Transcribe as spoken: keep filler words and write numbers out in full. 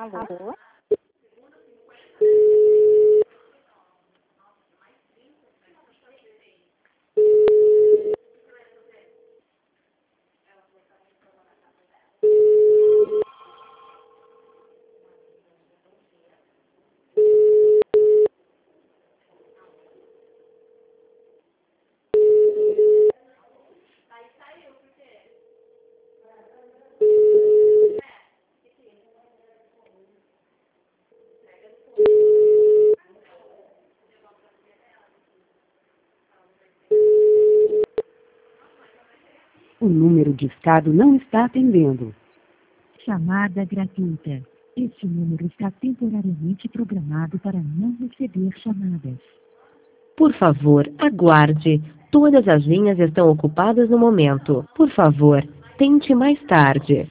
Alô? O número de estado não está atendendo. Chamada gratuita. Este número está temporariamente programado para não receber chamadas. Por favor, aguarde. Todas as linhas estão ocupadas no momento. Por favor, tente mais tarde.